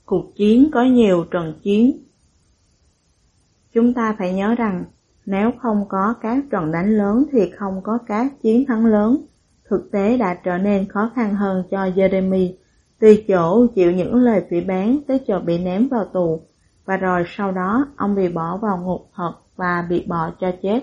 Cuộc chiến có nhiều trận chiến. Chúng ta phải nhớ rằng, nếu không có các trận đánh lớn thì không có các chiến thắng lớn. Thực tế đã trở nên khó khăn hơn cho Jeremy, từ chỗ chịu những lời phỉ báng tới chỗ bị ném vào tù, và rồi sau đó ông bị bỏ vào ngục thật và bị bỏ cho chết.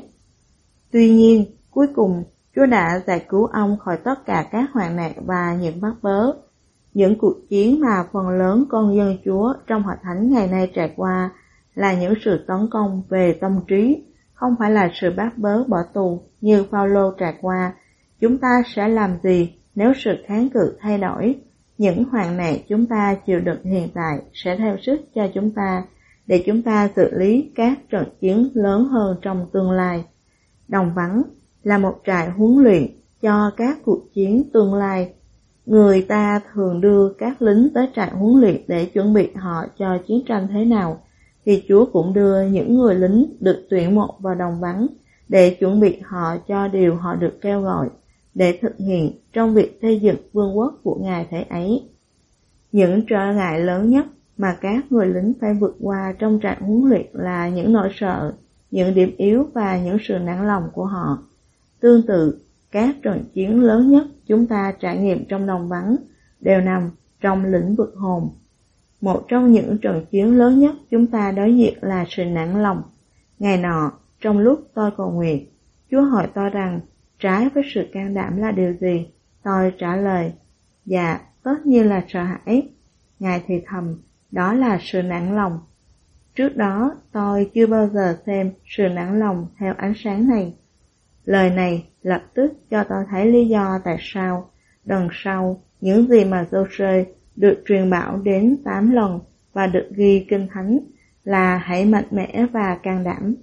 Tuy nhiên, cuối cùng, Chúa đã giải cứu ông khỏi tất cả các hoạn nạn và những bắt bớ. Những cuộc chiến mà phần lớn con dân Chúa trong hội thánh ngày nay trải qua là những sự tấn công về tâm trí, không phải là sự bắt bớ bỏ tù như Phaolô trải qua. Chúng ta sẽ làm gì nếu sự kháng cự thay đổi? Những hoạn nạn chúng ta chịu đựng hiện tại sẽ theo sức cho chúng ta, để chúng ta xử lý các trận chiến lớn hơn trong tương lai. Đồng vắng là một trại huấn luyện cho các cuộc chiến tương lai. Người ta thường đưa các lính tới trại huấn luyện để chuẩn bị họ cho chiến tranh thế nào, thì Chúa cũng đưa những người lính được tuyển mộ vào đồng vắng để chuẩn bị họ cho điều họ được kêu gọi để thực hiện trong việc xây dựng vương quốc của Ngài thế ấy. Những trở ngại lớn nhất mà các người lính phải vượt qua trong trại huấn luyện là những nỗi sợ, những điểm yếu và những sự nản lòng của họ. Tương tự, các trận chiến lớn nhất chúng ta trải nghiệm trong đồng vắng đều nằm trong lĩnh vực hồn. Một trong những trận chiến lớn nhất chúng ta đối diện là sự nản lòng. Ngày nọ, trong lúc tôi cầu nguyện, Chúa hỏi tôi rằng, trái với sự can đảm là điều gì? Tôi trả lời, dạ, tất nhiên là sợ hãi. Ngài thì thầm, đó là sự nản lòng. Trước đó, tôi chưa bao giờ xem sự nản lòng theo ánh sáng này. Lời này lập tức cho tôi thấy lý do tại sao, đằng sau những gì mà Giô-suê được truyền bảo đến 8 lần và được ghi kinh thánh là hãy mạnh mẽ và can đảm.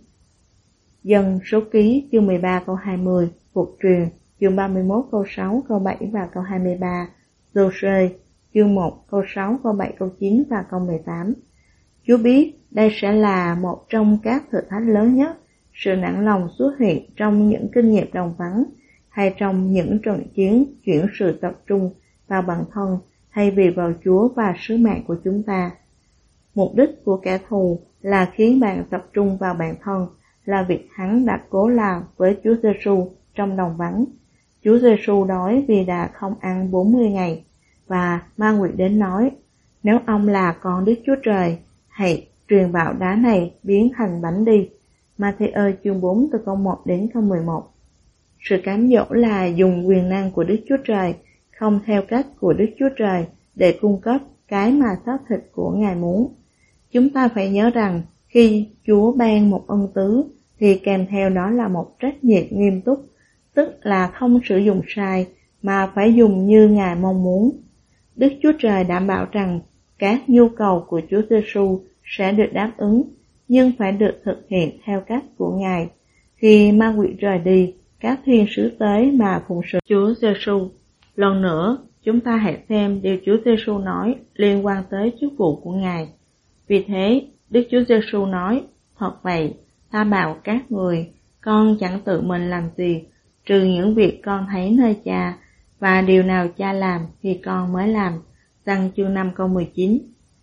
Dân số ký chương 13 câu 20, Phục truyền chương 31 câu 6 câu 7 và câu 23, Giô-suê chương 1 câu 6 câu 7 câu 9 và câu 18. Chúa biết đây sẽ là một trong các thử thách lớn nhất. Sự nản lòng xuất hiện trong những kinh nghiệm đồng vắng hay trong những trận chiến chuyển sự tập trung vào bản thân thay vì vào Chúa và sứ mạng của chúng ta. Mục đích của kẻ thù là khiến bạn tập trung vào bản thân, là việc hắn đã cố làm với Chúa Giêsu trong đồng vắng. Chúa Giêsu đói vì đã không ăn 40 ngày, và ma quỷ đến nói, nếu ông là con Đức Chúa Trời, hãy truyền bảo đá này biến thành bánh đi. Ma-thi-ơ chương 4 từ câu 1 đến câu 11. Sự cám dỗ là dùng quyền năng của Đức Chúa Trời, không theo cách của Đức Chúa Trời, để cung cấp cái mà xác thịt của Ngài muốn. Chúng ta phải nhớ rằng, khi Chúa ban một ân tứ, thì kèm theo đó là một trách nhiệm nghiêm túc, tức là không sử dụng sai, mà phải dùng như Ngài mong muốn. Đức Chúa Trời đảm bảo rằng, các nhu cầu của Chúa Giêsu sẽ được đáp ứng, nhưng phải được thực hiện theo cách của Ngài. Khi ma quỷ rời đi, các thiên sứ tới mà phụng sự Chúa Giêsu. Lần nữa, chúng ta hãy xem điều Chúa Giêsu nói liên quan tới chức vụ của Ngài. Vì thế, Đức Chúa Giêsu nói, thật vậy, ta bảo các người, con chẳng tự mình làm gì, trừ những việc con thấy nơi Cha, và điều nào Cha làm thì con mới làm. Giăng chương 5 câu 19.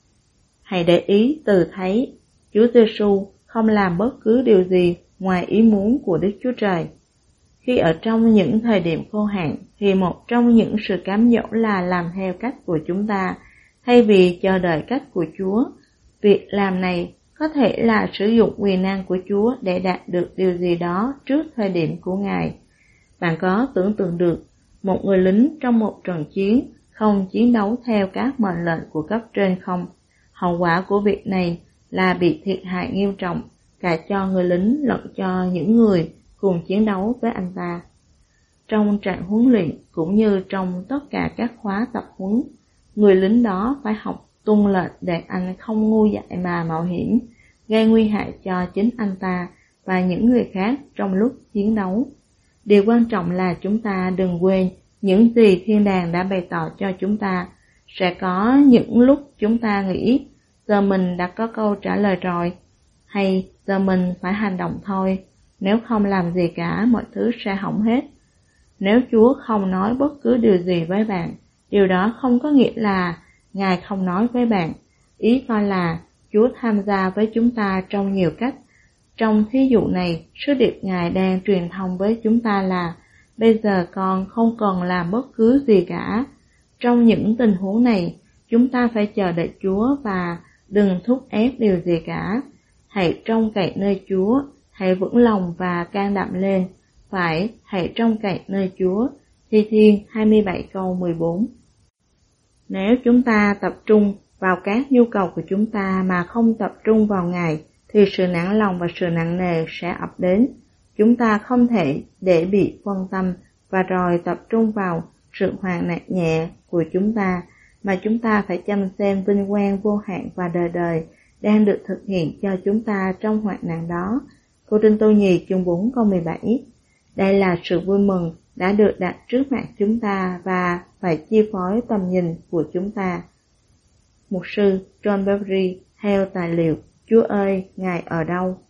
Hãy để ý từ thấy, Chúa Giêsu không làm bất cứ điều gì ngoài ý muốn của Đức Chúa Trời. Khi ở trong những thời điểm khô hạn, thì một trong những sự cám dỗ là làm theo cách của chúng ta, thay vì chờ đợi cách của Chúa. Việc làm này có thể là sử dụng quyền năng của Chúa để đạt được điều gì đó trước thời điểm của Ngài. Bạn có tưởng tượng được một người lính trong một trận chiến không chiến đấu theo các mệnh lệnh của cấp trên không? Hậu quả của việc này là bị thiệt hại nghiêm trọng cả cho người lính lẫn cho những người cùng chiến đấu với anh ta. Trong trại huấn luyện cũng như trong tất cả các khóa tập huấn, người lính đó phải học tuân lệnh để anh không ngu dại mà mạo hiểm, gây nguy hại cho chính anh ta và những người khác trong lúc chiến đấu. Điều quan trọng là chúng ta đừng quên những gì thiên đàng đã bày tỏ cho chúng ta. Sẽ có những lúc chúng ta nghĩ, giờ mình đã có câu trả lời rồi, hay giờ mình phải hành động thôi, nếu không làm gì cả mọi thứ sẽ hỏng hết. Nếu Chúa không nói bất cứ điều gì với bạn, điều đó không có nghĩa là Ngài không nói với bạn. Ý coi là Chúa tham gia với chúng ta trong nhiều cách. Trong thí dụ này, sứ điệp Ngài đang truyền thông với chúng ta là bây giờ con không cần làm bất cứ gì cả. Trong những tình huống này, chúng ta phải chờ đợi Chúa và đừng thúc ép điều gì cả. Hãy trông cậy nơi Chúa, hãy vững lòng và can đảm lên. Phải, hãy trông cậy nơi Chúa. Thi Thiên 27 câu 14. Nếu chúng ta tập trung vào các nhu cầu của chúng ta mà không tập trung vào Ngài, thì sự nản lòng và sự nặng nề sẽ ập đến. Chúng ta không thể để bị phân tâm và rồi tập trung vào sự hoạn nạn nhẹ của chúng ta, mà chúng ta phải chăm xem vinh quang vô hạn và đời đời đang được thực hiện cho chúng ta trong hoạn nạn đó. Cô Trinh Tô Nhì chương 4 câu 17. Đây là sự vui mừng đã được đặt trước mặt chúng ta và phải chi phối tầm nhìn của chúng ta. Mục sư John Bevere theo tài liệu Chúa ơi, Ngài ở đâu?